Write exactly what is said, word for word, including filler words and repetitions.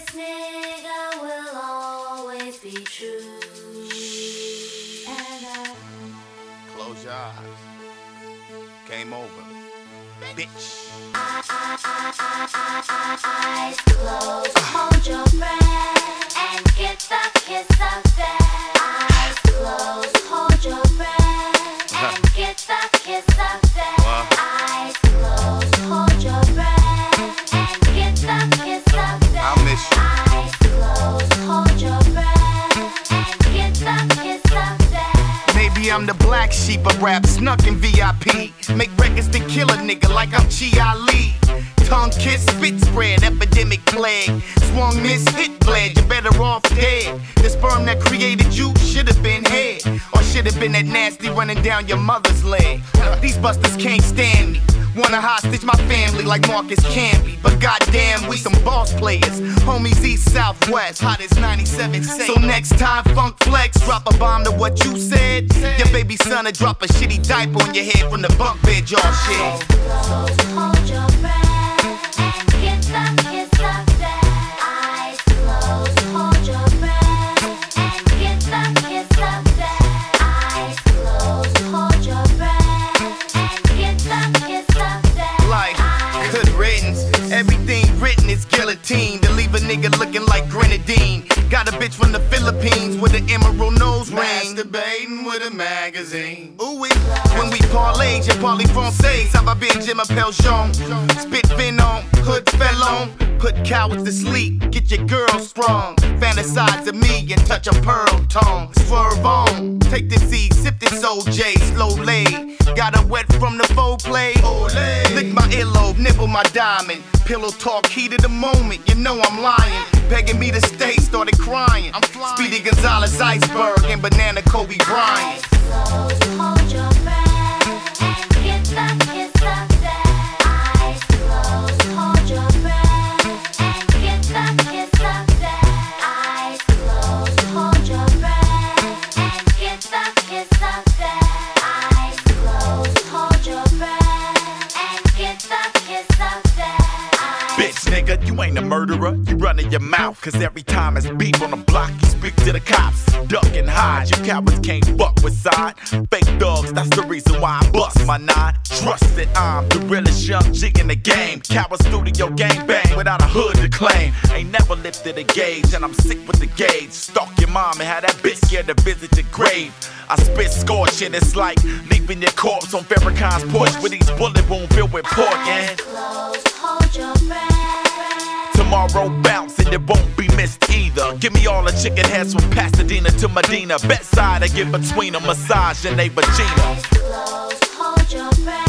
nigga will always be true. Close your eyes. Game over. Bitch. Eyes closed, hold your breath and get the kiss of death. Eyes closed, hold your breath and get the kiss of death. Eyes closed, hold your breath and get the kiss of death. I miss you. Eyes closed, hold your breath and get the kiss of death. Maybe I'm the black sheep of rap, snuck in V I P. Make records to kill a nigga like I'm Chi Ali. Tongue kiss, spit spread, epidemic plague. Swung, miss, hit, bled, you're better off dead. The sperm that created you should've been head, or should've been that nasty running down your mother's leg. These busters can't stand me. Wanna hostage my family like Marcus Camby. But goddamn, we some boss players. Homies east, south, west, hot as ninety-seven. So next time Funk Flex drop a bomb to what you said, your baby son'll drop a shitty diaper on your head from the bunk bed y'all shit. Close, hold your breath and get the kiss of death. Eyes closed, hold your breath and get the kiss of death. Eyes closed, hold your breath and get the kiss of death. Like, good riddance. Everything written is guillotine to leave a nigga looking like grenadine. Got a bitch from the Philippines with an emerald nose ring. Masturbating with a magazine. Ooh, we, when we parlay, je parle français. Ça va bien, je m'appelle Jean. Spit venom, hood fell on. Put cowards to sleep, get your girl sprung. Fantasize of me and touch a pearl tongue. Swerve on, take this E, sip this O J, slow lay. Got her wet from the faux play. Lick my earlobe, nibble my diamond. Pillow talk, heat of the moment, you know I'm lying. Begging me to stay, started crying. I'm Speedy Gonzalez, Iceberg, and Banana Kobe Bryant. Eyes closed, hold your breath and get the kiss of death. Eyes closed, hold your breath and get the kiss of death. Eyes closed, hold your breath and get the kiss of death. Eyes closed, hold your breath and get the kiss of death. Bitch, nigga, you ain't a murderer. You running your mouth, cause every time it's beef on the block, you speak to the cops. Duck and hide, you cowards can't fuck with side. Fake dogs, that's the reason why I bust my nine. Trust that I'm the realest young G in the game. Coward studio gang bang without a hood to claim. Ain't never lifted a gauge, and I'm sick with the gauge. Stalk your mom and have that bitch scared to visit your grave. I spit scorching, it's like leaving your corpse on Farrakhan's porch with these bullet wounds filled with pork. And Closed, hold your breath. tomorrow bounce and it won't be missed either. Give me all the chicken heads from Pasadena to Medina. Bet side I get between a massage and a vagina. Eyes closed, hold your breath.